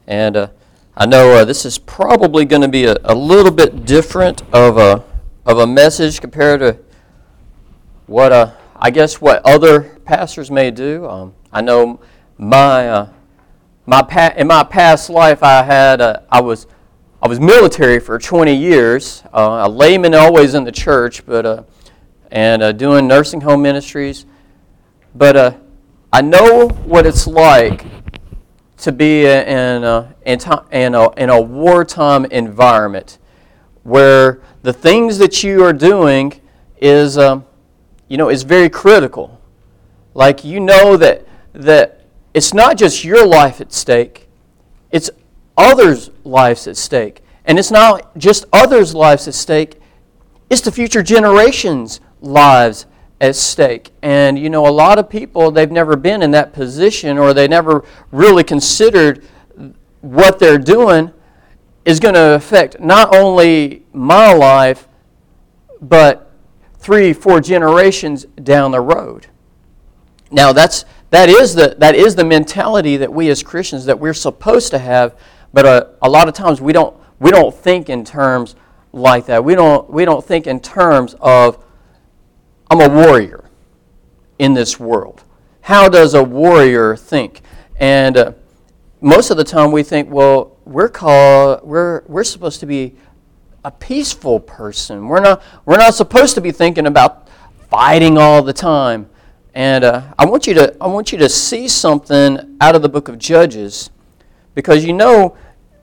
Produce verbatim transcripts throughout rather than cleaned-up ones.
And uh, I know uh, this is probably going to be a, a little bit different of a of a message compared to what uh, I guess what other pastors may do. Um, I know my uh, my pa- in my past life I had uh, I was I was military for twenty years, uh, a layman always in the church, but uh, and uh, doing nursing home ministries. But uh, I know what it's like to be in a, in, in, a, in a wartime environment where the things that you are doing is, um, you know, is very critical. Like, you know that that it's not just your life at stake, it's others' lives at stake. And it's not just others' lives at stake, it's the future generations' lives at stake. And, you know, a lot of people, they've never been in that position, or they never really considered what they're doing is going to affect not only my life, but three, four generations down the road. Now, that's that is the that is the mentality that we as Christians that we're supposed to have, but uh, a lot of times we don't we don't think in terms like that. We don't we don't think in terms of I'm a warrior in this world. How does a warrior think? And uh, most of the time we think, well, we're called, we're we're supposed to be a peaceful person. We're not we're not supposed to be thinking about fighting all the time. And uh, I want you to I want you to see something out of the book of Judges, because you know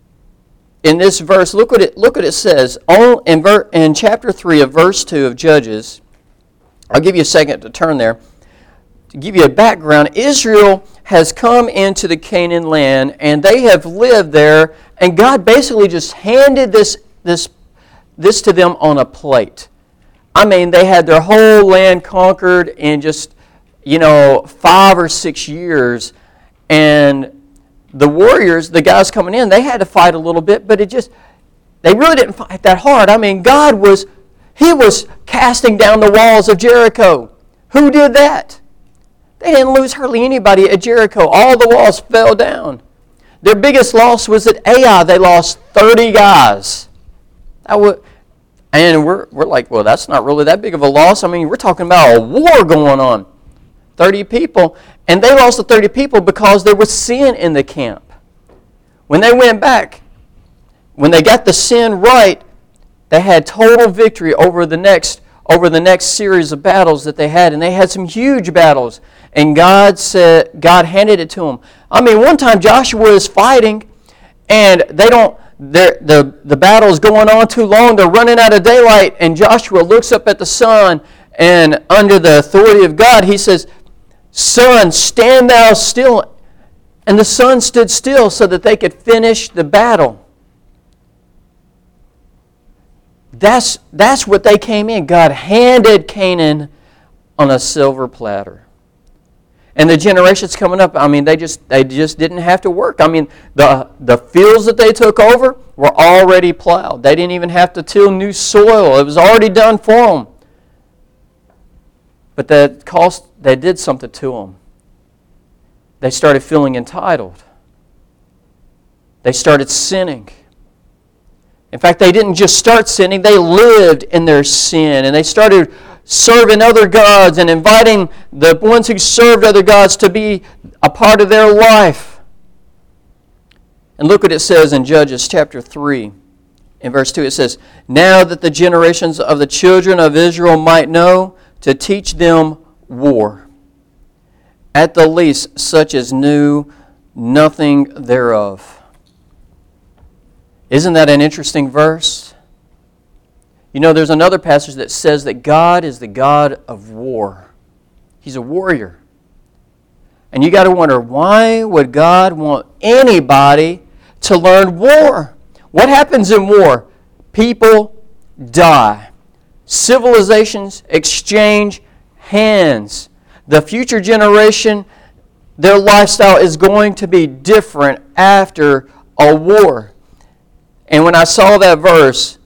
in this verse, look what it look what it says in ver, in chapter three of verse two of Judges. I'll give you a second to turn there. To give you a background, Israel has come into the Canaan land, and they have lived there, and God basically just handed this, this, this to them on a plate. I mean, they had their whole land conquered in just, you know, five or six years, and the warriors, the guys coming in, they had to fight a little bit, but it just, they really didn't fight that hard. I mean, God was He was casting down the walls of Jericho. Who did that? They didn't lose hardly anybody at Jericho. All the walls fell down. Their biggest loss was at Ai. They lost thirty guys. That was, and we're, we're like, well, that's not really that big of a loss. I mean, we're talking about a war going on. thirty people. And they lost the thirty people because there was sin in the camp. When they went back, when they got the sin right, they had total victory over the next over the next series of battles that they had, and they had some huge battles. And God said, God handed it to them. I mean, one time Joshua is fighting, and they don't. The the battle's going on too long. They're running out of daylight, and Joshua looks up at the sun, and under the authority of God, he says, "Sun, stand thou still." And the sun stood still so that they could finish the battle. That's, that's what they came in. God handed Canaan on a silver platter. And the generations coming up, I mean, they just they just didn't have to work. I mean, the, the fields that they took over were already plowed. They didn't even have to till new soil. It was already done for them. But that cost, they did something to them. They started feeling entitled. They started sinning. In fact, they didn't just start sinning, they lived in their sin. And they started serving other gods and inviting the ones who served other gods to be a part of their life. And look what it says in Judges chapter three. In verse two it says, "Now that the generations of the children of Israel might know, to teach them war, at the least such as knew nothing thereof." Isn't that an interesting verse? You know, there's another passage that says that God is the God of war. He's a warrior. And you got to wonder, why would God want anybody to learn war? What happens in war? People die. Civilizations exchange hands. The future generation, their lifestyle is going to be different after a war. And when I saw that verse,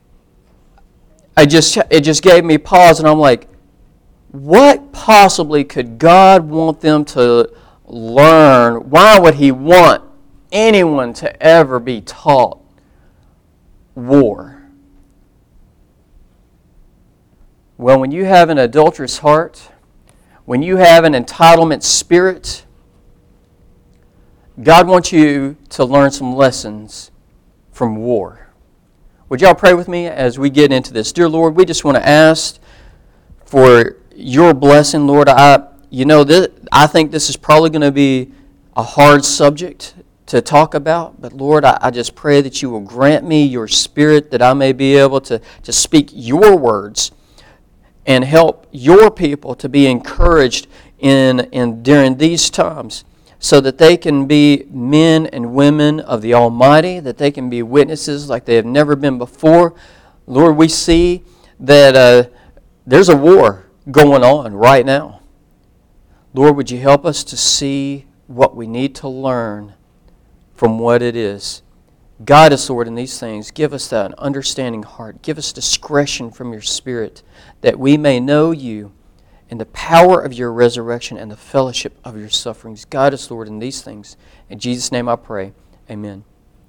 I just it just gave me pause, and I'm like, what possibly could God want them to learn? Why would He want anyone to ever be taught war. Well, when you have an adulterous heart, when you have an entitlement spirit, God wants you to learn some lessons from war. Would y'all pray with me as we get into this? Dear Lord, we just want to ask for your blessing, Lord. I, you know, this, I think this is probably going to be a hard subject to talk about, but Lord, I, I just pray that you will grant me your spirit, that I may be able to, to speak your words and help your people to be encouraged in, in during these times, so that they can be men and women of the Almighty, that they can be witnesses like they have never been before. Lord, we see that uh, there's a war going on right now. Lord, would you help us to see what we need to learn from what it is? Guide us, Lord, in these things. Give us that understanding heart. Give us discretion from your Spirit, that we may know you in the power of your resurrection and the fellowship of your sufferings. Guide us, Lord, in these things. In Jesus' name I pray. Amen.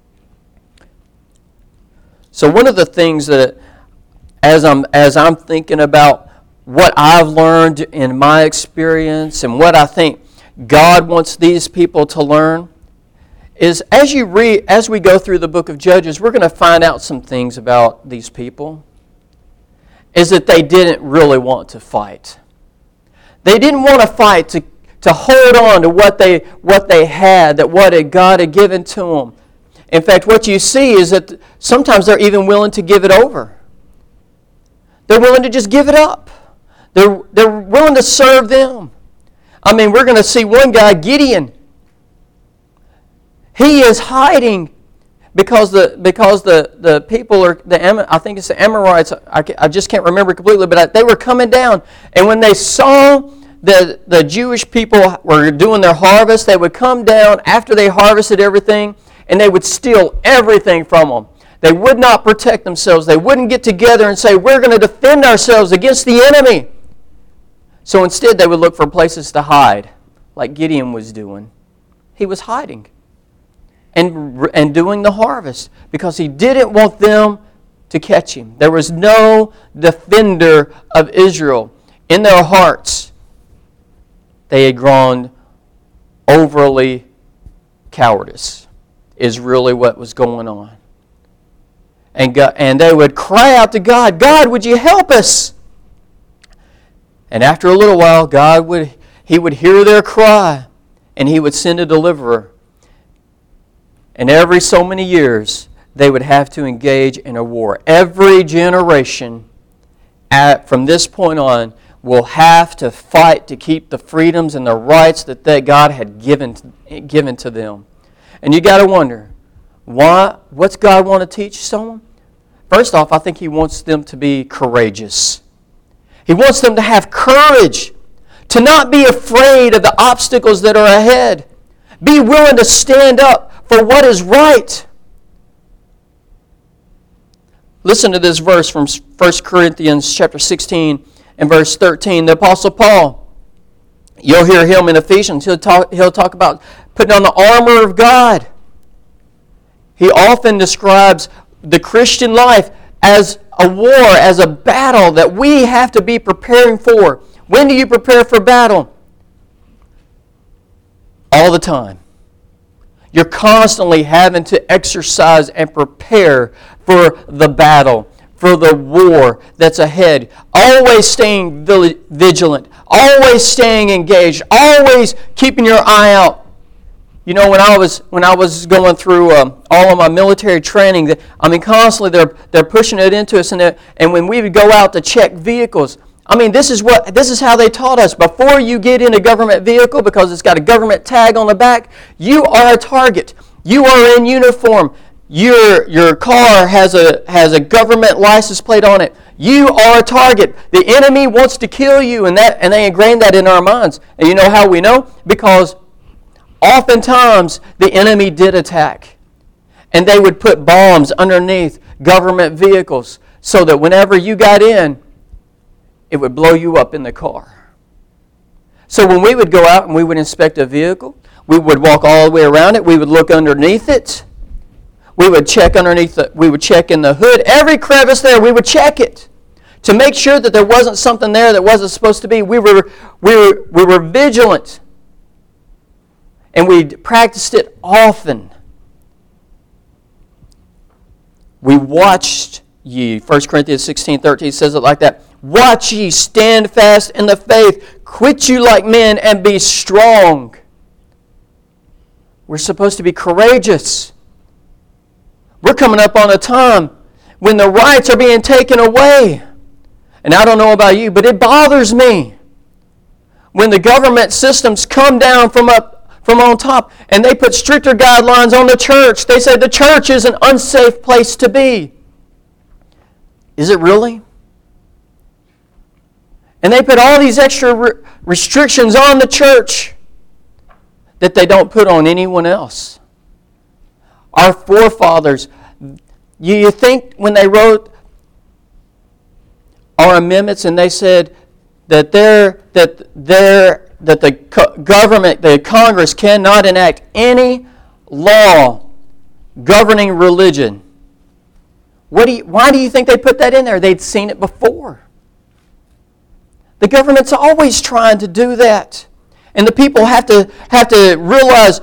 So one of the things that, as I'm, as I'm thinking about what I've learned in my experience and what I think God wants these people to learn, is as you read, as we go through the book of Judges, we're going to find out some things about these people, is that they didn't really want to fight. They didn't want to fight to, to hold on to what they, what they had, that what God had given to them. In fact, what you see is that sometimes they're even willing to give it over. They're willing to just give it up. They're, they're willing to serve them. I mean, we're going to see one guy, Gideon. He is hiding because the because the, the people are, the I think it's the Amorites, I, I just can't remember completely, but they were coming down. And when they saw the, the Jewish people were doing their harvest, they would come down after they harvested everything, and they would steal everything from them. They would not protect themselves. They wouldn't get together and say, we're going to defend ourselves against the enemy. So instead, they would look for places to hide, like Gideon was doing. He was hiding and, and doing the harvest because he didn't want them to catch him. There was no defender of Israel. In their hearts, they had grown overly cowardice, is really what was going on. And, God, and they would cry out to God, God, would you help us? And after a little while, God would He would hear their cry, and He would send a deliverer. And every so many years, they would have to engage in a war. Every generation at, from this point on will have to fight to keep the freedoms and the rights that, that God had given, given to them. And you got to wonder, why? What's God want to teach someone? First off, I think He wants them to be courageous. He wants them to have courage, to not be afraid of the obstacles that are ahead. Be willing to stand up for what is right. Listen to this verse from First Corinthians chapter sixteen and verse thirteen. The Apostle Paul, you'll hear him in Ephesians. He'll talk, he'll talk about putting on the armor of God. He often describes the Christian life as a war, as a battle that we have to be preparing for. When do you prepare for battle? All the time. You're constantly having to exercise and prepare for the battle, for the war that's ahead. Always staying vigilant, always staying engaged, always keeping your eye out. You know, when I was when I was going through um, all of my military training, I mean, constantly they're they're pushing it into us, and and when we would go out to check vehicles, I mean, this is what this is how they taught us. Before you get in a government vehicle, because it's got a government tag on the back, you are a target. You are in uniform. Your your car has a has a government license plate on it. You are a target. The enemy wants to kill you, and that and they ingrained that in our minds. And you know how we know? Because oftentimes, the enemy did attack. And they would put bombs underneath government vehicles so that whenever you got in, it would blow you up in the car. So when we would go out and we would inspect a vehicle, We would walk all the way around it. We would look underneath it. We would check underneath the, we would check in the hood. Every crevice there, we would check it to make sure that there wasn't something there that wasn't supposed to be. We were, we were, we were vigilant. And we practiced it often. We watched ye. First Corinthians sixteen thirteen says it like that. Watch ye, stand fast in the faith. Quit you like men and be strong. We're supposed to be courageous. We're coming up on a time when the rights are being taken away. And I don't know about you, but it bothers me when the government systems come down from up from on top and they put stricter guidelines on the church. They say the church is an unsafe place to be. Is it really? And they put all these extra re- restrictions on the church that they don't put on anyone else. Our forefathers, you think when they wrote our amendments and they said that their that their that the government, the Congress cannot enact any law governing religion. What do you, why do you think they put that in there? They'd seen it before. The government's always trying to do that. And the people have to have to realize,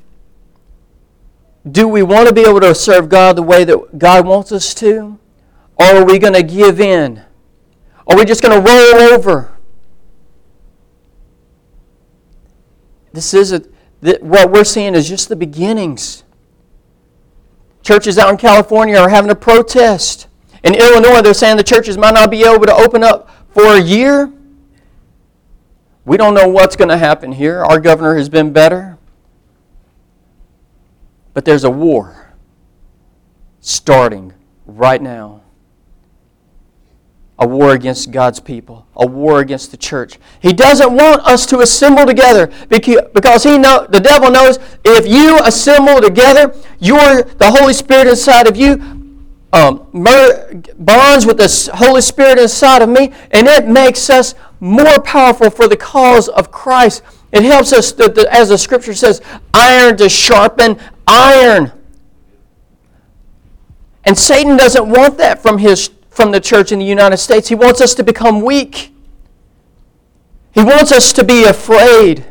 do we want to be able to serve God the way that God wants us to? Or are we going to give in? Are we just going to roll over? This isn't, what we're seeing is just the beginnings. Churches out in California are having a protest. In Illinois, they're saying the churches might not be able to open up for a year. We don't know what's going to happen here. Our governor has been better. But there's a war starting right now. A war against God's people. A war against the church. He doesn't want us to assemble together because he know the devil knows if you assemble together, you're the Holy Spirit inside of you um, bonds with the Holy Spirit inside of me, and it makes us more powerful for the cause of Christ. It helps us, as the Scripture says, iron to sharpen iron. And Satan doesn't want that from his from the church in the United States. He wants us to become weak. He wants us to be afraid.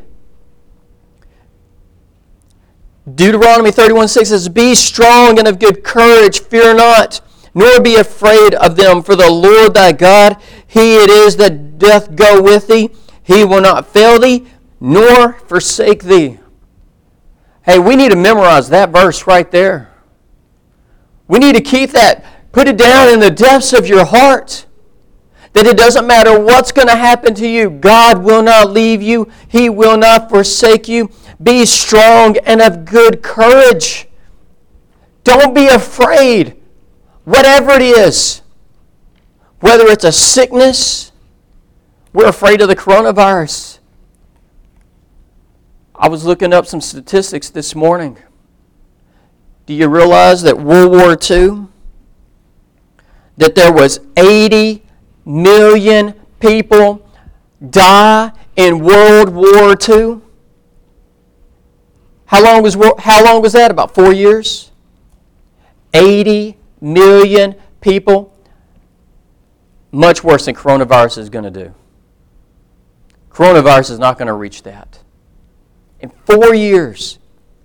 Deuteronomy thirty-one six says, be strong and of good courage, fear not, nor be afraid of them, for the Lord thy God, He it is that doth go with thee. He will not fail thee, nor forsake thee. Hey, we need to memorize that verse right there. We need to keep that. Put it down in the depths of your heart. That it doesn't matter what's going to happen to you. God will not leave you. He will not forsake you. Be strong and of good courage. Don't be afraid. Whatever it is. Whether it's a sickness. We're afraid of the coronavirus. I was looking up some statistics this morning. Do you realize that World War Two, that there was eighty million people die in World War Two? How long was how long was that? About four years? eighty million people. Much worse than coronavirus is going to do. Coronavirus is not going to reach that. In four years,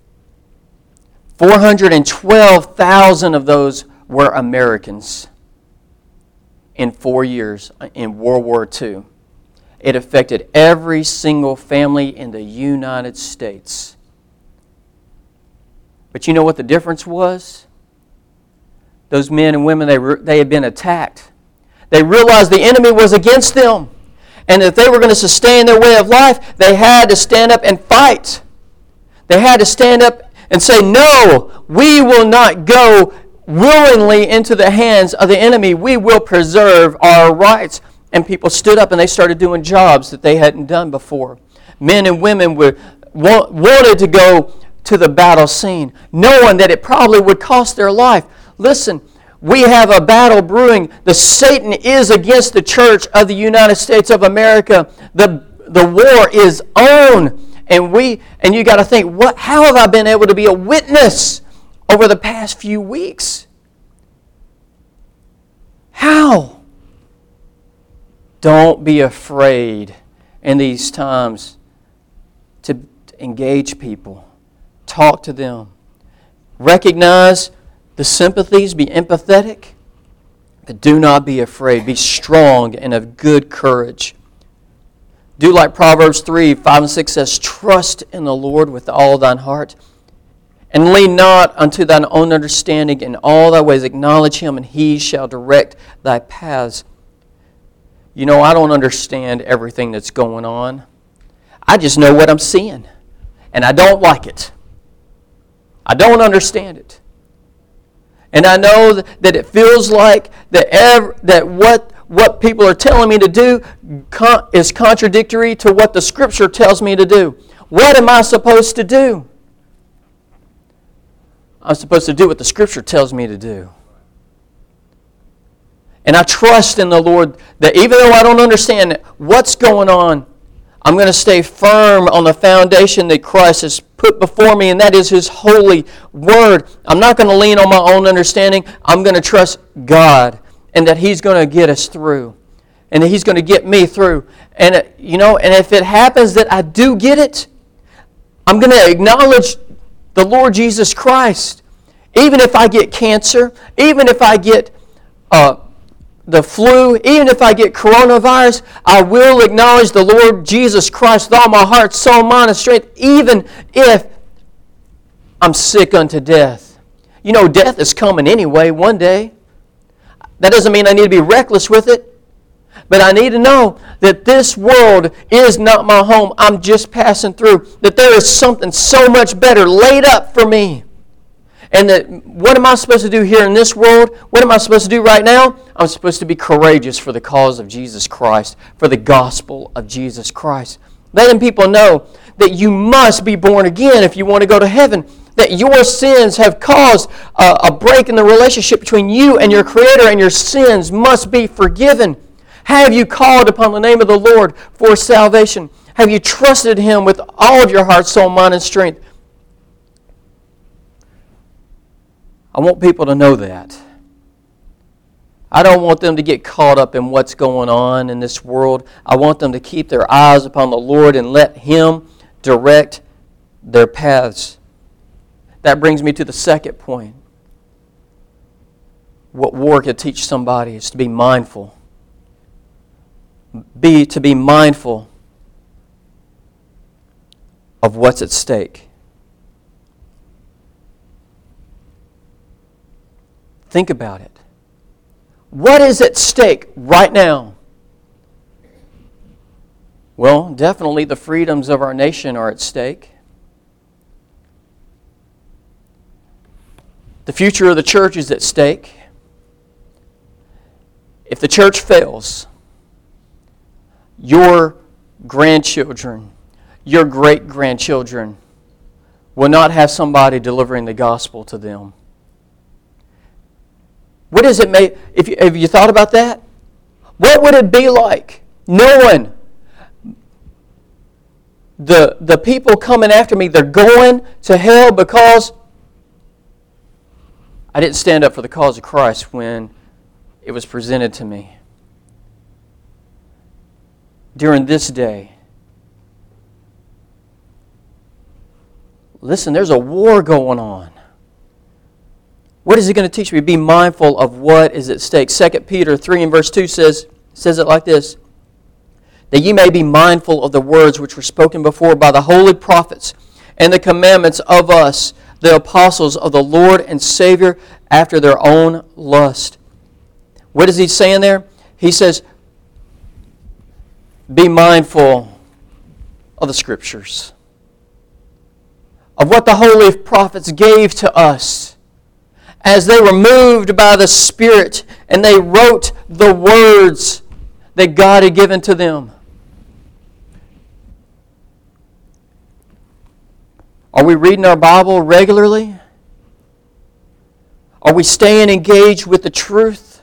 four hundred twelve thousand of those were Americans. In four years in World War Two. It affected every single family in the United States. But you know what the difference was? Those men and women, they, re- they had been attacked. They realized the enemy was against them. And if they were going to sustain their way of life, they had to stand up and fight. They had to stand up and say, no, we will not go willingly into the hands of the enemy. We will preserve our rights. And people stood up and they started doing jobs that they hadn't done before. Men and women were, wanted to go to the battle scene, knowing that it probably would cost their life. Listen, we have a battle brewing. The Satan is against the church of the United States of America. The, the war is on. And we and you got to think, what? How have I been able to be a witness over the past few weeks? How? Don't be afraid in these times to engage people. Talk to them. Recognize the sympathies. Be empathetic. But do not be afraid. Be strong and of good courage. Do like Proverbs three, five and six says, trust in the Lord with all thine heart, and lean not unto thine own understanding. In all thy ways acknowledge Him, and He shall direct thy paths. You know, I don't understand everything that's going on. I just know what I'm seeing, and I don't like it. I don't understand it. And I know that it feels like that, ev- that what, what people are telling me to do con- is contradictory to what the Scripture tells me to do. What am I supposed to do? I'm supposed to do what the Scripture tells me to do. And I trust in the Lord that even though I don't understand what's going on, I'm going to stay firm on the foundation that Christ has put before me, and that is His holy word. I'm not going to lean on my own understanding. I'm going to trust God, and that He's going to get us through, and that He's going to get me through. And uh, you know, and if it happens that I do get it, I'm going to acknowledge the Lord Jesus Christ. Even if I get cancer, even if I get uh, the flu, even if I get coronavirus, I will acknowledge the Lord Jesus Christ with all my heart, soul, mind, and strength, even if I'm sick unto death. You know, death is coming anyway one day. That doesn't mean I need to be reckless with it, but I need to know that this world is not my home. I'm just passing through, that there is something so much better laid up for me. And that what am I supposed to do here in this world? What am I supposed to do right now? I'm supposed to be courageous for the cause of Jesus Christ, for the gospel of Jesus Christ. Letting people know that you must be born again if you want to go to heaven. That your sins have caused a, a break in the relationship between you and your Creator, and your sins must be forgiven. Have you called upon the name of the Lord for salvation? Have you trusted Him with all of your heart, soul, mind, and strength? I want people to know that. I don't want them to get caught up in what's going on in this world. I want them to keep their eyes upon the Lord and let Him direct their paths. That brings me to the second point. What war could teach somebody is to be mindful. Be to be mindful of what's at stake. Think about it. What is at stake right now? Well, definitely the freedoms of our nation are at stake. The future of the church is at stake. If the church fails, your grandchildren, your great-grandchildren will not have somebody delivering the gospel to them. What does it make? If you, have you thought about that? What would it be like knowing the, the people coming after me, they're going to hell because I didn't stand up for the cause of Christ when it was presented to me? During this day, listen, there's a war going on. What is it going to teach me? Be mindful of what is at stake. Second Peter three and verse two says, says it like this: that ye may be mindful of the words which were spoken before by the holy prophets, and the commandments of us, the apostles of the Lord and Savior, after their own lust. What is he saying there? He says, be mindful of the Scriptures, of what the holy prophets gave to us as they were moved by the Spirit and they wrote the words that God had given to them. Are we reading our Bible regularly? Are we staying engaged with the truth?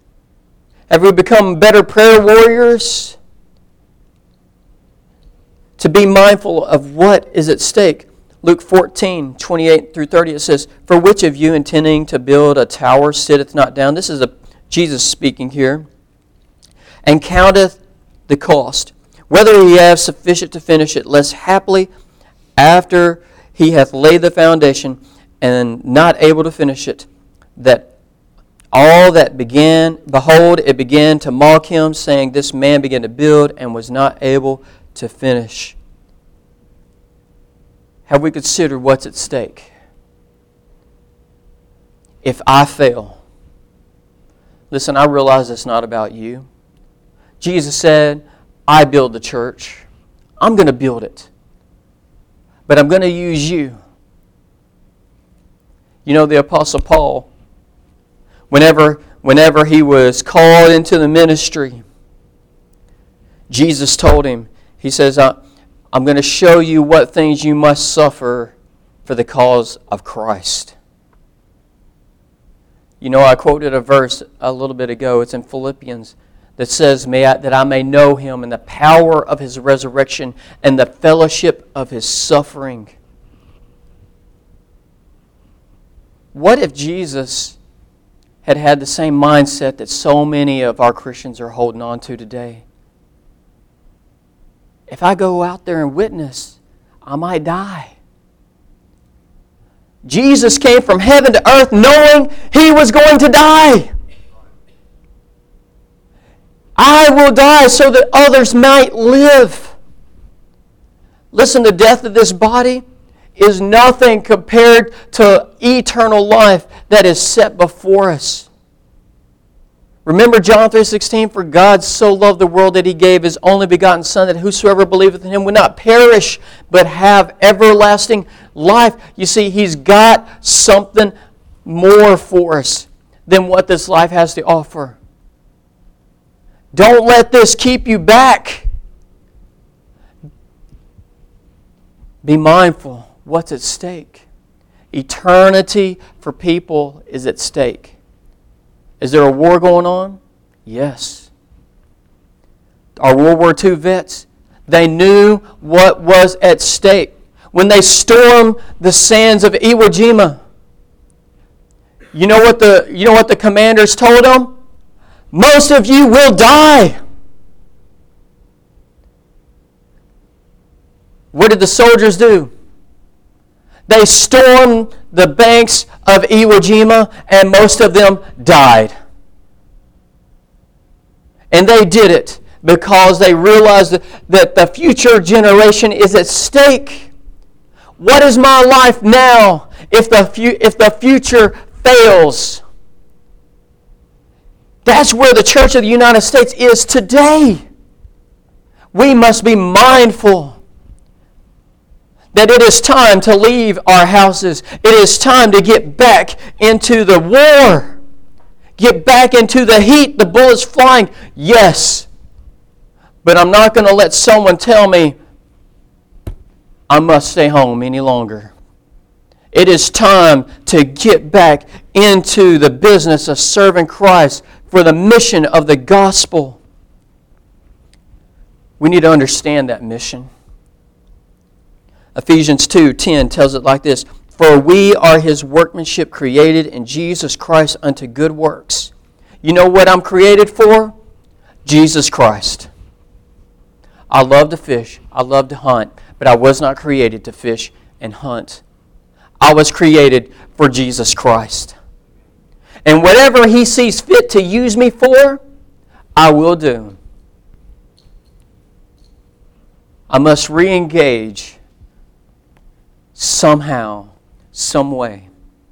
Have we become better prayer warriors? to be mindful of what is at stake. Luke fourteen, twenty-eight through thirty, it says, "For which of you intending to build a tower sitteth not down?" This is a, Jesus speaking here. "And counteth the cost, whether he have sufficient to finish it, lest haply after he hath laid the foundation, and not able to finish it, that all that began, behold, it began to mock him, saying, This man began to build, and was not able to finish." Have we considered what's at stake? If I fail, listen, I realize it's not about you. Jesus said, "I build the church. I'm going to build it. But I'm going to use you." You know, the Apostle Paul, whenever, whenever he was called into the ministry, Jesus told him, he says, "I'm going to show you what things you must suffer for the cause of Christ." You know, I quoted a verse a little bit ago. It's in Philippians that says, may I, that I may know Him and the power of His resurrection and the fellowship of His suffering. What if Jesus had had the same mindset that so many of our Christians are holding on to today? If I go out there and witness, I might die. Jesus came from heaven to earth knowing He was going to die. I will die so that others might live. Listen, the death of this body is nothing compared to eternal life that is set before us. Remember John three sixteen, "For God so loved the world that He gave His only begotten Son, that whosoever believeth in Him would not perish, but have everlasting life." You see, He's got something more for us than what this life has to offer. Don't let this keep you back. Be mindful what's at stake. Eternity for people is at stake. Is there a war going on? Yes. Our World War Two vets, they knew what was at stake. When they stormed the sands of Iwo Jima, you know what the, you know what the commanders told them? Most of you will die. What did the soldiers do? They stormed the banks of Iwo Jima, and most of them died. And they did it because they realized that, that the future generation is at stake. What is my life now if the, fu- if the future fails? That's where the Church of the United States is today. We must be mindful that it is time to leave our houses. It is time to get back into the war. Get back into the heat, the bullets flying. Yes. But I'm not going to let someone tell me I must stay home any longer. It is time to get back into the business of serving Christ for the mission of the gospel. We need to understand that mission. Ephesians two ten tells it like this, "For we are His workmanship, created in Jesus Christ unto good works." You know what I'm created for? Jesus Christ. I love to fish. I love to hunt. But I was not created to fish and hunt. I was created for Jesus Christ. And whatever He sees fit to use me for, I will do. I must re-engage somehow, some way.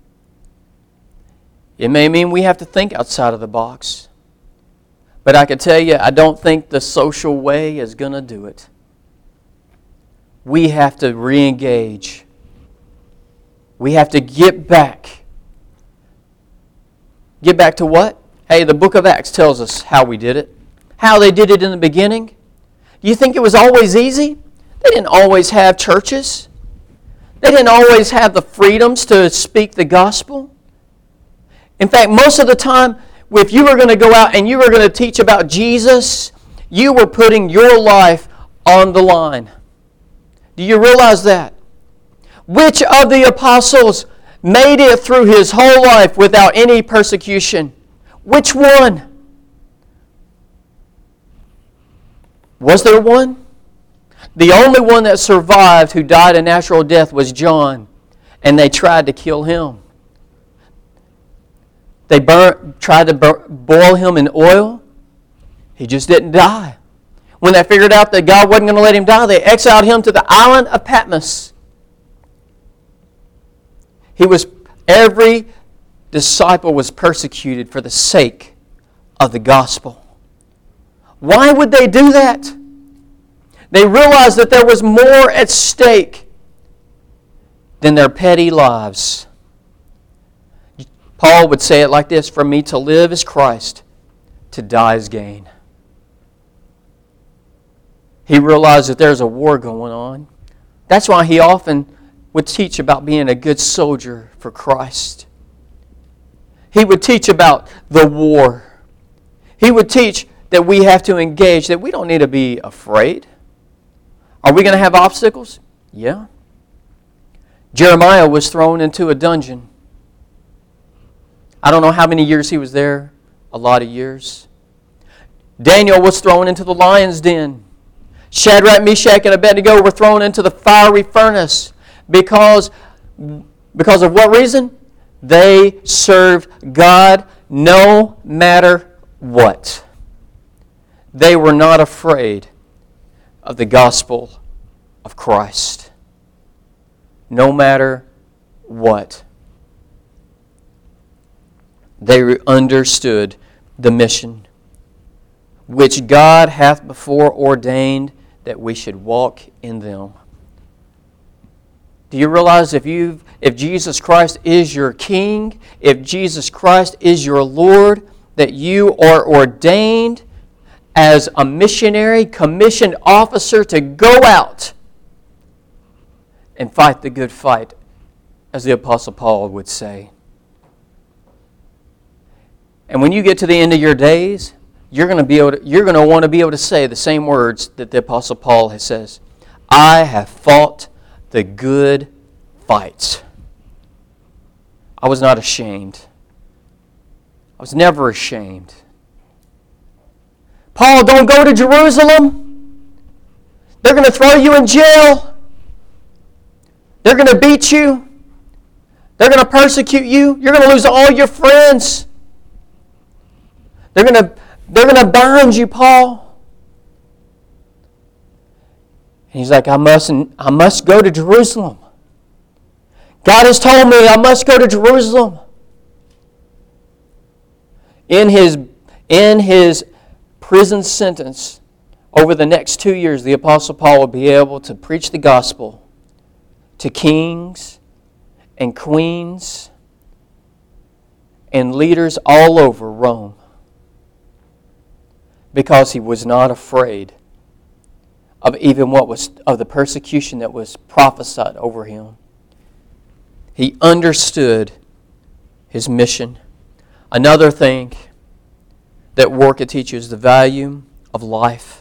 It may mean we have to think outside of the box. But I can tell you, I don't think the social way is going to do it. We have to re-engage. We have to get back. Get back to what? Hey, the book of Acts tells us how we did it. How they did it in the beginning. Do you think it was always easy? They didn't always have churches. They didn't always have the freedoms to speak the gospel. In fact, most of the time, if you were going to go out and you were going to teach about Jesus, you were putting your life on the line. Do you realize that? Which of the apostles made it through his whole life without any persecution? Which one? Was there one? The only one that survived who died a natural death was John, and they tried to kill him. They burn, tried to bur- boil him in oil. He just didn't die. When they figured out that God wasn't going to let him die, they exiled him to the island of Patmos. He was, every disciple was persecuted for the sake of the gospel. Why would they do that? They realized that there was more at stake than their petty lives. Paul would say it like this, "For me to live is Christ, to die is gain." He realized that there's a war going on. That's why he often would teach about being a good soldier for Christ. He would teach about the war. He would teach that we have to engage, that we don't need to be afraid. Are we going to have obstacles? Yeah. Jeremiah was thrown into a dungeon. I don't know how many years he was there. A lot of years. Daniel was thrown into the lion's den. Shadrach, Meshach, and Abednego were thrown into the fiery furnace. Because, because of what reason? They served God no matter what. They were not afraid of the gospel of Christ. No matter what. They understood the mission which God hath before ordained that we should walk in them. Do you realize if you if Jesus Christ is your King, if Jesus Christ is your Lord, that you are ordained as a missionary, commissioned officer to go out and fight the good fight, as the Apostle Paul would say. And when you get to the end of your days, you're going to be able to, you're going to want to be able to say the same words that the Apostle Paul has says, "I have fought the good fight. I was not ashamed. I was never ashamed." Paul, don't go to Jerusalem. They're going to throw you in jail. They're going to beat you. They're going to persecute you. You're going to lose all your friends. They're going to, they're going to bind you, Paul. And he's like, I mustn't, I must go to Jerusalem. God has told me I must go to Jerusalem. In his, in his prison sentence, over the next two years, the Apostle Paul will be able to preach the gospel to kings and queens and leaders all over Rome, because he was not afraid of even what was of the persecution that was prophesied over him. He understood his mission. Another thing that war could teach you is the value of life.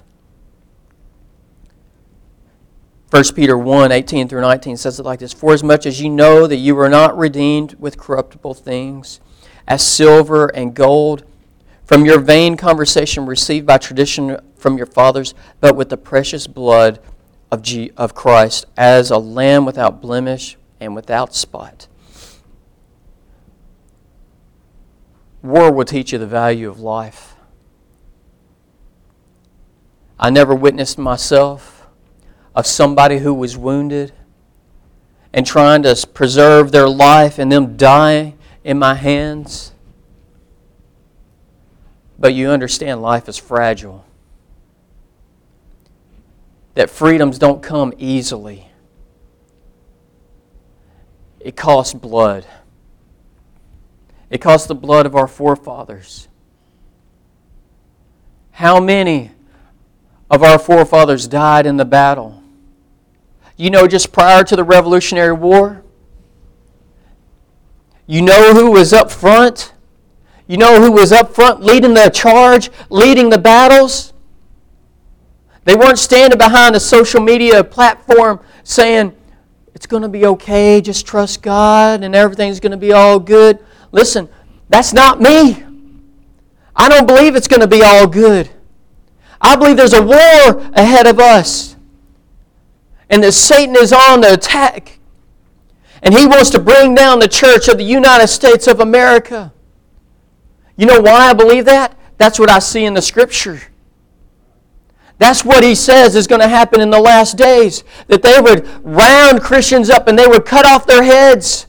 First Peter one, eighteen through nineteen says it like this: "For as much as you know that you were not redeemed with corruptible things, as silver and gold, from your vain conversation received by tradition from your fathers, but with the precious blood of, G- of Christ, as a lamb without blemish and without spot." War will teach you the value of life. I never witnessed myself of somebody who was wounded and trying to preserve their life and them dying in my hands. But you understand life is fragile. That freedoms don't come easily. It costs blood. It costs the blood of our forefathers. How many of our forefathers died in the battle? You know, just prior to the Revolutionary War, you know who was up front? You know who was up front leading the charge, leading the battles? They weren't standing behind a social media platform saying, it's going to be okay, just trust God and everything's going to be all good. Listen, that's not me. I don't believe it's going to be all good. I believe there's a war ahead of us. And that Satan is on the attack. And he wants to bring down the church of the United States of America. You know why I believe that? That's what I see in the Scripture. That's what he says is going to happen in the last days. That they would round Christians up and they would cut off their heads.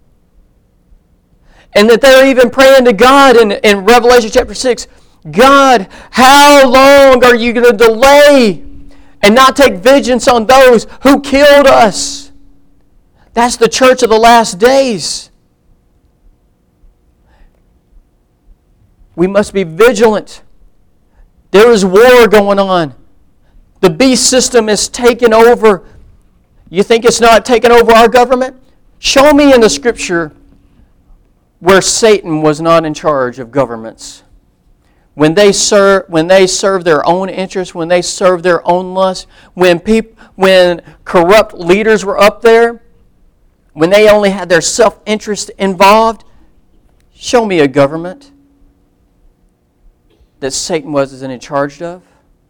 And that they're even praying to God in, in Revelation chapter six. God, how long are you going to delay and not take vengeance on those who killed us? That's the church of the last days. We must be vigilant. There is war going on. The beast system is taking over. You think it's not taking over our government? Show me in the Scripture where Satan was not in charge of governments. When they serve, when they serve their own interests, when they serve their own lusts, when peop, when corrupt leaders were up there, when they only had their self-interest involved, show me a government that Satan wasn't in charge of.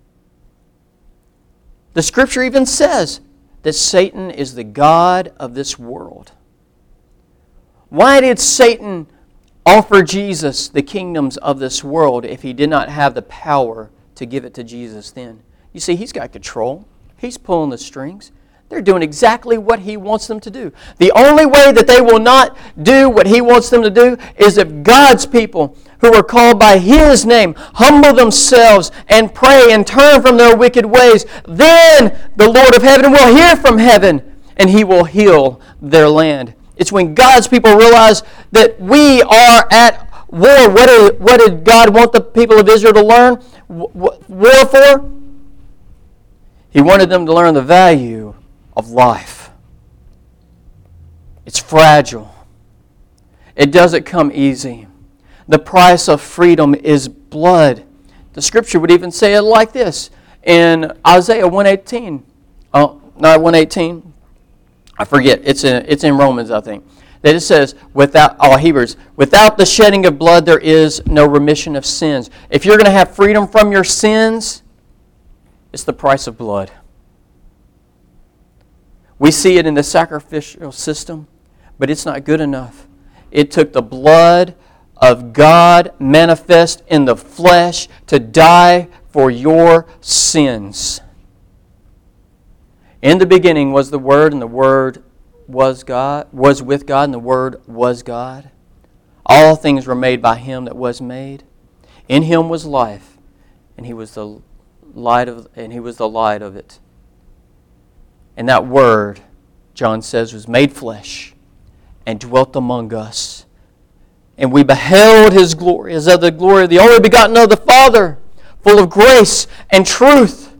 The Scripture even says that Satan is the god of this world. Why did Satan offer Jesus the kingdoms of this world if he did not have the power to give it to Jesus then? You see, he's got control. He's pulling the strings. They're doing exactly what he wants them to do. The only way that they will not do what he wants them to do is if God's people who are called by his name humble themselves and pray and turn from their wicked ways. Then the Lord of heaven will hear from heaven and he will heal their land. It's when God's people realize that we are at war. What did, what did God want the people of Israel to learn war for? He wanted them to learn the value of life. It's fragile. It doesn't come easy. The price of freedom is blood. The Scripture would even say it like this in Isaiah one eighteen. Oh, not one eighteen. I forget. It's in it's in Romans, I think. That it says, without all oh, Hebrews, without the shedding of blood there is no remission of sins. If you're going to have freedom from your sins, it's the price of blood. We see it in the sacrificial system, but it's not good enough. It took the blood of God manifest in the flesh to die for your sins. In the beginning was the Word, and the Word was God, was with God, and the Word was God. All things were made by Him that was made. In Him was life, and He was the light of, and He was the light of it. And that Word, John says, was made flesh and dwelt among us. And we beheld His glory as of the glory of the only begotten of the Father, full of grace and truth.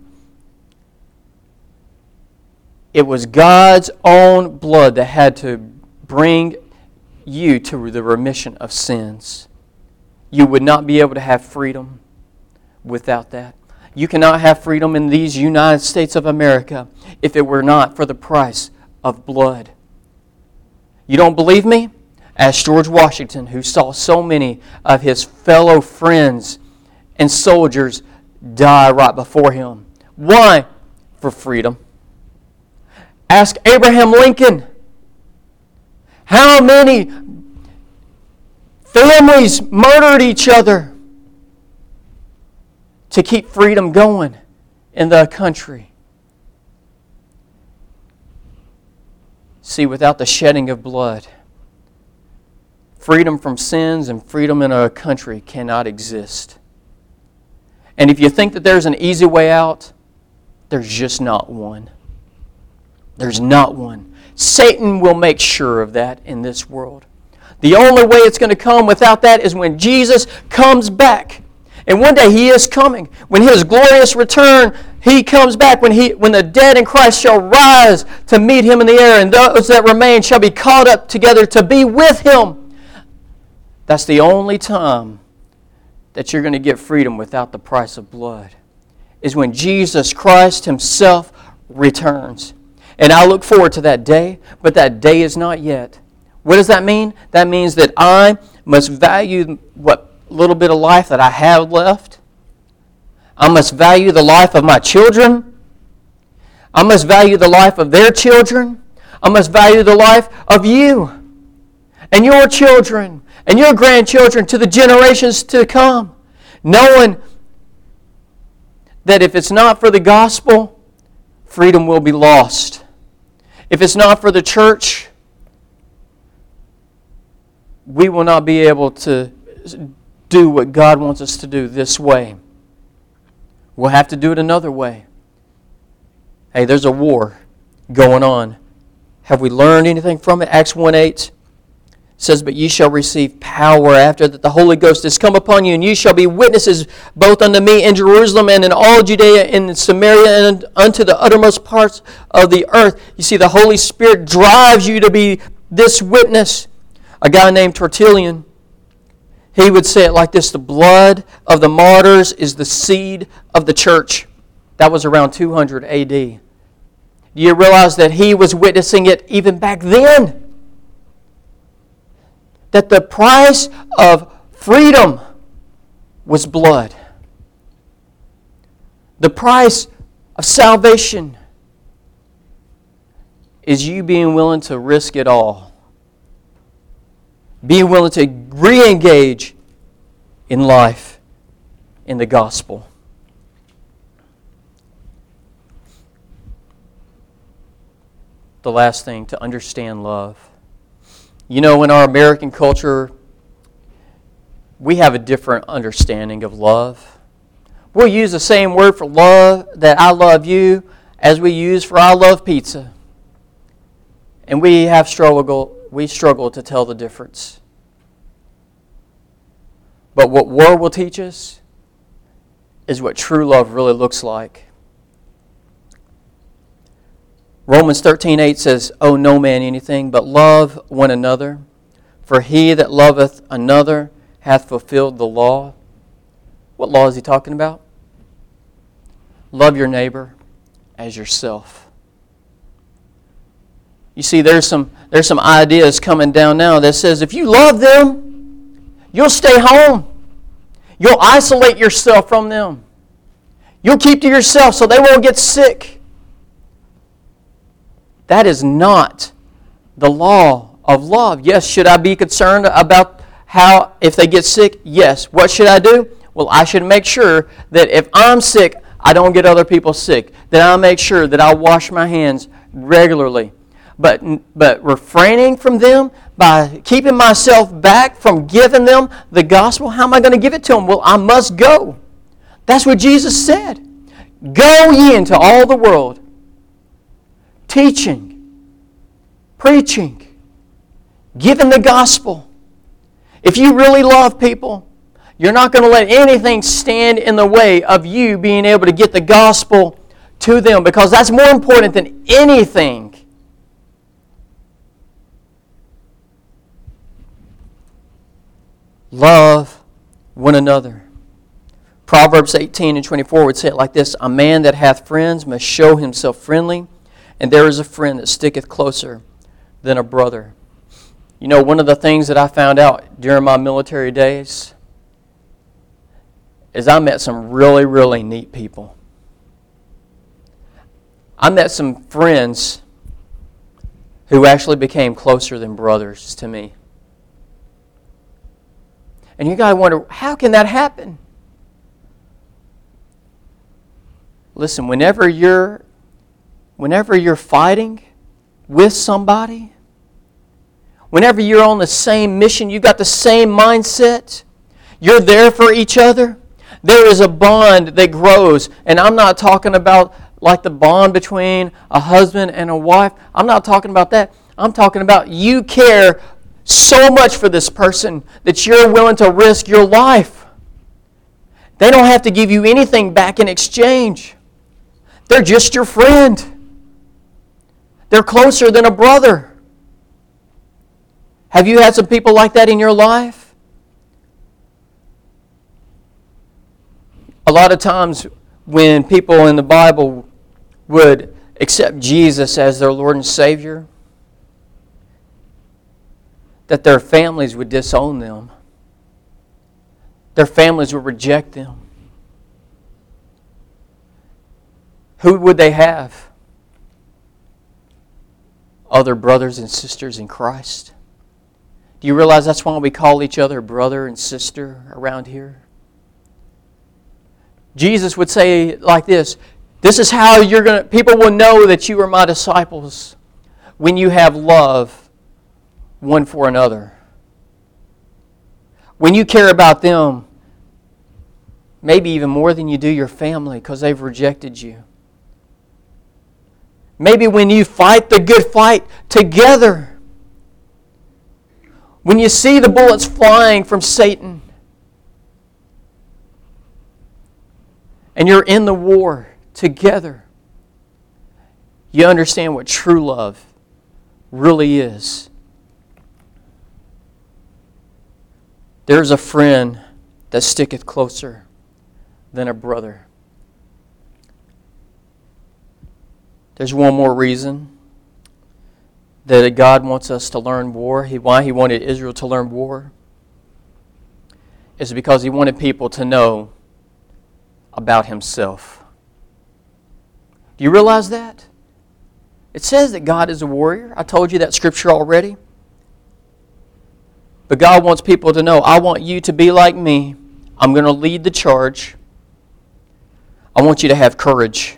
It was God's own blood that had to bring you to the remission of sins. You would not be able to have freedom without that. You cannot have freedom in these United States of America if it were not for the price of blood. You don't believe me? Ask George Washington, who saw so many of his fellow friends and soldiers die right before him. Why? For freedom. Ask Abraham Lincoln. How many families murdered each other to keep freedom going in the country? See, without the shedding of blood, freedom from sins and freedom in a country cannot exist. And if you think that there's an easy way out, there's just not one. There's not one. Satan will make sure of that in this world. The only way it's going to come without that is when Jesus comes back. And one day He is coming. When His glorious return, He comes back. When he, when the dead in Christ shall rise to meet Him in the air, and those that remain shall be caught up together to be with Him. That's the only time that you're going to get freedom without the price of blood, is when Jesus Christ Himself returns. And I look forward to that day, but that day is not yet. What does that mean? That means that I must value what little bit of life that I have left. I must value the life of my children. I must value the life of their children. I must value the life of you and your children and your grandchildren to the generations to come, knowing that if it's not for the gospel, freedom will be lost. If it's not for the church, we will not be able to do what God wants us to do this way. We'll have to do it another way. Hey, there's a war going on. Have we learned anything from it? Acts one eight says, "But ye shall receive power after that the Holy Ghost is come upon you, and ye shall be witnesses both unto me in Jerusalem and in all Judea and in Samaria and unto the uttermost parts of the earth." You see, the Holy Spirit drives you to be this witness. A guy named Tertullian, he would say it like this: the blood of the martyrs is the seed of the church. That was around two hundred A D. Do you realize that he was witnessing it even back then? That the price of freedom was blood. The price of salvation is you being willing to risk it all. Being willing to re-engage in life, in the gospel. The last thing, to understand love. You know, in our American culture, we have a different understanding of love. We'll use the same word for love, that I love you, as we use for I love pizza. And we have struggle, we struggle to tell the difference. But what Word will teach us is what true love really looks like. Romans thirteen eight says, "Owe no man anything, but love one another. For he that loveth another hath fulfilled the law." What law is he talking about? Love your neighbor as yourself. You see, there's some, there's some ideas coming down now that says if you love them, you'll stay home. You'll isolate yourself from them. You'll keep to yourself so they won't get sick. That is not the law of love. Yes, should I be concerned about how, if they get sick? Yes. What should I do? Well, I should make sure that if I'm sick, I don't get other people sick. That I make sure that I wash my hands regularly. But, but refraining from them, by keeping myself back from giving them the gospel, how am I going to give it to them? Well, I must go. That's what Jesus said. Go ye into all the world, teaching, preaching, giving the gospel. If you really love people, you're not going to let anything stand in the way of you being able to get the gospel to them, because that's more important than anything. Love one another. Proverbs eighteen and twenty-four would say it like this: "A man that hath friends must show himself friendly, and there is a friend that sticketh closer than a brother." You know, one of the things that I found out during my military days is I met some really, really neat people. I met some friends who actually became closer than brothers to me. And you gotta wonder, how can that happen? Listen, whenever you're whenever you're fighting with somebody, whenever you're on the same mission, you've got the same mindset, you're there for each other, there is a bond that grows. And I'm not talking about like the bond between a husband and a wife. I'm not talking about that. I'm talking about you care so much for this person that you're willing to risk your life. They don't have to give you anything back in exchange. They're just your friend. They're closer than a brother. Have you had some people like that in your life? A lot of times when people in the Bible would accept Jesus as their Lord and Savior, that their families would disown them. Their families would reject them. Who would they have? Other brothers and sisters in Christ. Do you realize that's why we call each other brother and sister around here? Jesus would say like this, this is how you're going to, people will know that you are my disciples when you have love one for another. When you care about them, maybe even more than you do your family because they've rejected you. Maybe when you fight the good fight together. When you see the bullets flying from Satan and you're in the war together, you understand what true love really is. There's a friend that sticketh closer than a brother. There's one more reason that God wants us to learn war. He, why He wanted Israel to learn war is because He wanted people to know about Himself. Do you realize that? It says that God is a warrior. I told you that scripture already. But God wants people to know, I want you to be like me. I'm going to lead the charge. I want you to have courage.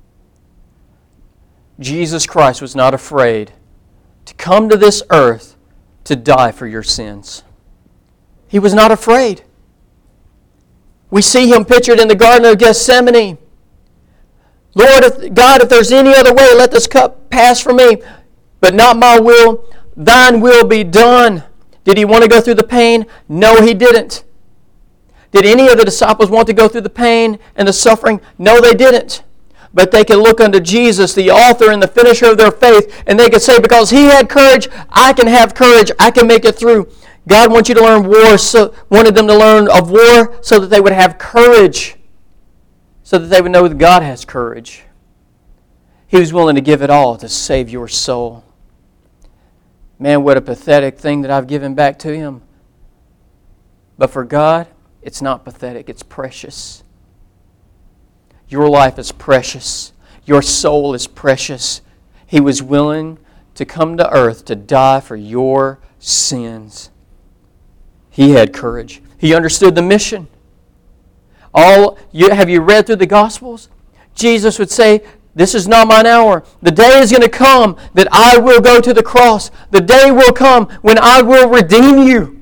Jesus Christ was not afraid to come to this earth to die for your sins. He was not afraid. We see Him pictured in the Garden of Gethsemane. Lord, if, God, if there's any other way, let this cup pass from me. But not my will, thine will be done. Did He want to go through the pain? No, He didn't. Did any of the disciples want to go through the pain and the suffering? No, they didn't. But they could look unto Jesus, the author and the finisher of their faith, and they could say, because He had courage, I can have courage. I can make it through. God wants you to learn war, so wanted them to learn of war so that they would have courage, so that they would know that God has courage. He was willing to give it all to save your soul. Man, what a pathetic thing that I've given back to Him. But for God, it's not pathetic, it's precious. Your life is precious. Your soul is precious. He was willing to come to earth to die for your sins. He had courage. He understood the mission. All you, have you read through the Gospels? Jesus would say, this is not mine hour. The day is going to come that I will go to the cross. The day will come when I will redeem you.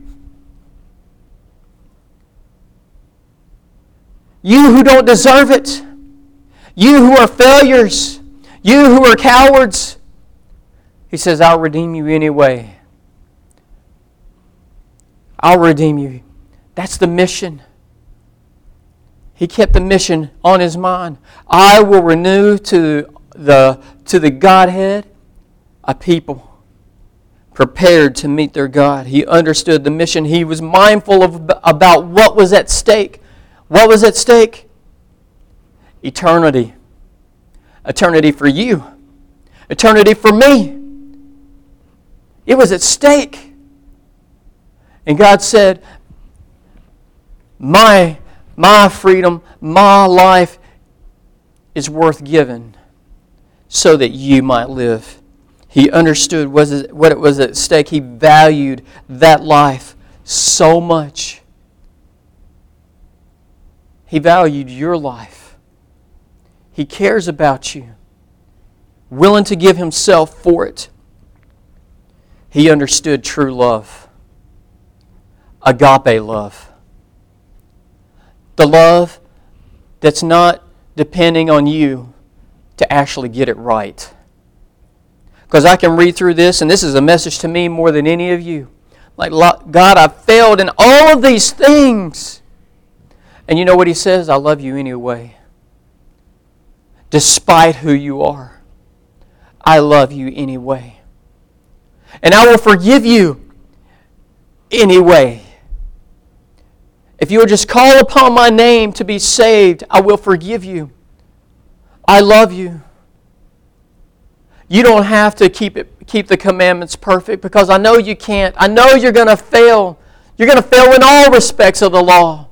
You who don't deserve it. You who are failures. You who are cowards. He says, I'll redeem you anyway. I'll redeem you. That's the mission. He kept the mission on His mind. I will renew to the, to the Godhead a people prepared to meet their God. He understood the mission. He was mindful of about what was at stake. What was at stake? Eternity. Eternity for you. Eternity for me. It was at stake. And God said, my, my freedom, my life is worth giving so that you might live. He understood what it was at stake. He valued that life so much. He valued your life. He cares about you, willing to give Himself for it. He understood true love, agape love. The love that's not depending on you to actually get it right. Because I can read through this, and this is a message to me more than any of you. Like, God, I've failed in all of these things. And you know what He says? I love you anyway. Despite who you are, I love you anyway. And I will forgive you anyway. If you will just call upon my name to be saved, I will forgive you. I love you. You don't have to keep it, keep the commandments perfect, because I know you can't. I know you're going to fail. You're going to fail in all respects of the law.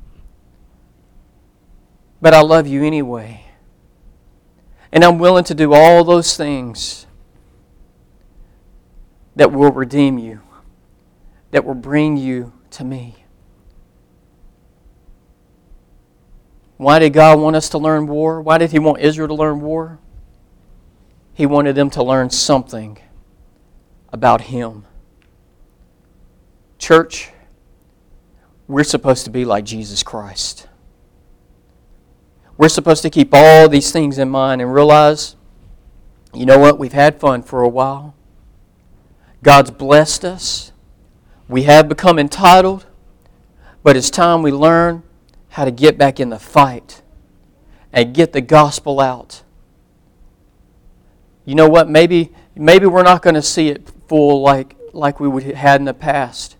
But I love you anyway. And I'm willing to do all those things that will redeem you, that will bring you to me. Why did God want us to learn war? Why did He want Israel to learn war? He wanted them to learn something about Him. Church, we're supposed to be like Jesus Christ. We're supposed to keep all these things in mind and realize, you know what, we've had fun for a while. God's blessed us. We have become entitled, but it's time we learn how to get back in the fight and get the gospel out. You know what? Maybe maybe we're not going to see it full like, like we would had in the past.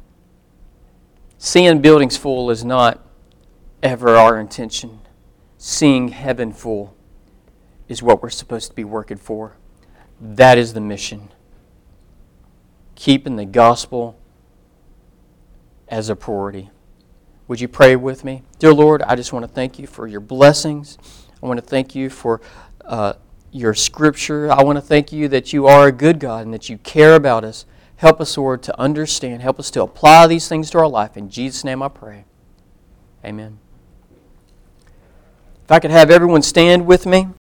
Seeing buildings full is not ever our intention. Seeing heaven full is what we're supposed to be working for. That is the mission. Keeping the gospel as a priority. Would you pray with me? Dear Lord, I just want to thank you for your blessings. I want to thank you for uh, your scripture. I want to thank you that you are a good God and that you care about us. Help us, Lord, to understand. Help us to apply these things to our life. In Jesus' name I pray. Amen. If I could have everyone stand with me.